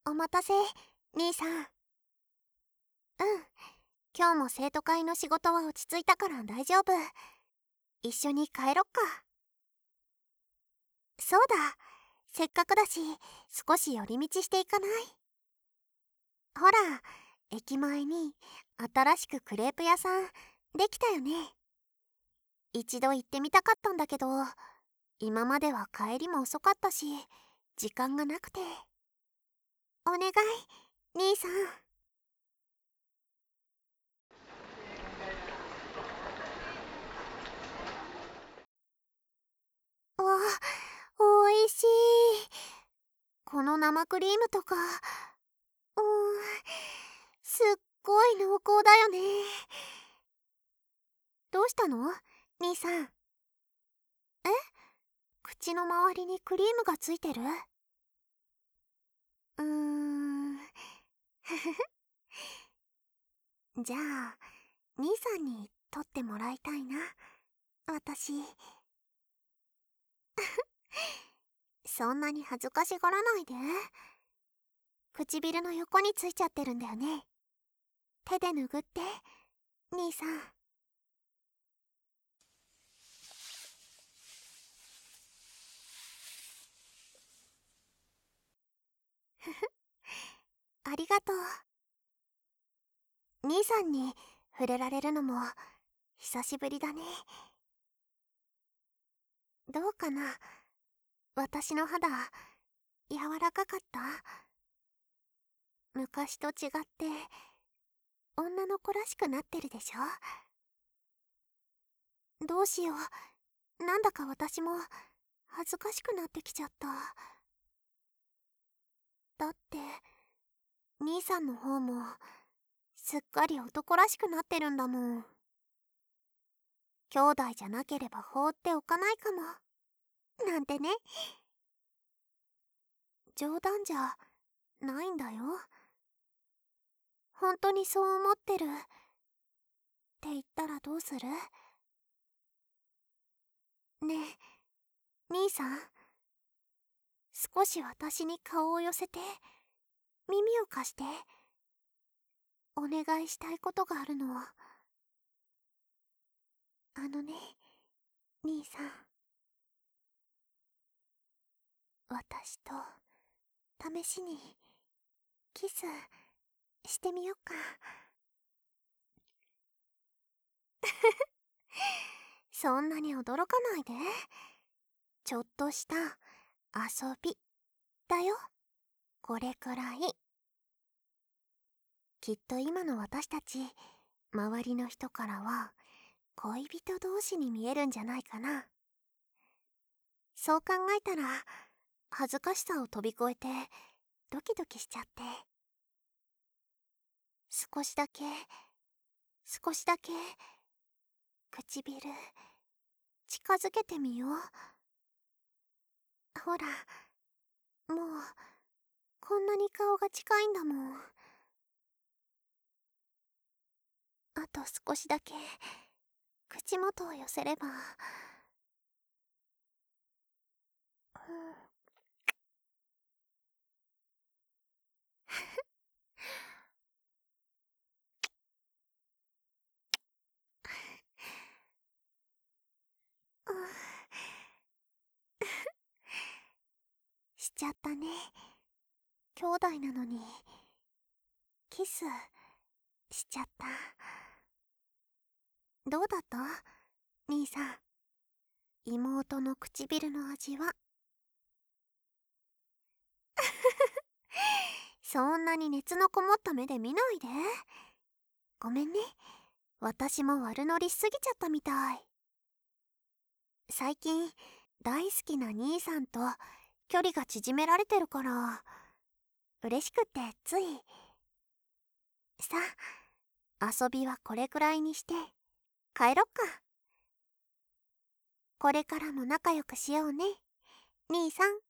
お待たせ、兄さん。今日も生徒会の仕事は落ち着いたから大丈夫。一緒に帰ろっか。そうだ、せっかくだし少し寄り道していかない？ほら、駅前に新しくクレープ屋さんできたよね。一度行ってみたかったんだけど、今までは帰りも遅かったし時間がなくて。お願い、兄さん。わ、おいしい。この生クリームとか、すっごい濃厚だよね。どうしたの、兄さん？口の周りにクリームがついてる？ふふふ。じゃあ兄さんに取ってもらいたいな、私。そんなに恥ずかしがらないで。唇の横についちゃってるんだよね。手で拭って、兄さん。ふふ、ありがとう。兄さんに触れられるのも久しぶりだね。どうかな、私の肌柔らかかった？昔と違って女の子らしくなってるでしょ？どうしよう、なんだか私も恥ずかしくなってきちゃった。だって兄さんの方もすっかり男らしくなってるんだもん。兄弟じゃなければ放っておかないかもなんてね。冗談じゃないんだよ。本当にそう思ってるって言ったらどうする？ねえ、兄さん、少し私に顔を寄せて耳を貸して。お願いしたいことがあるの。あのね、兄さん、私と試しにキスしてみよっか。そんなに驚かないで。ちょっとした遊びだよ、これくらい。きっと今の私たち、周りの人からは恋人同士に見えるんじゃないかな。そう考えたら恥ずかしさを飛び越えてドキドキしちゃって。少しだけ、少しだけ唇近づけてみよう。ほら、もうこんなに顔が近いんだもん。あと少しだけ口元を寄せれば。しちゃったね。兄弟なのにキスしちゃった。どうだった、兄さん？妹の唇の味は。そんなに熱のこもった目で見ないで。ごめんね、私も悪乗りしすぎちゃったみたい。最近大好きな兄さんと距離が縮められてるから嬉しくってつい。さあ、遊びはこれくらいにして帰ろっか。これからも仲良くしようね、兄さん。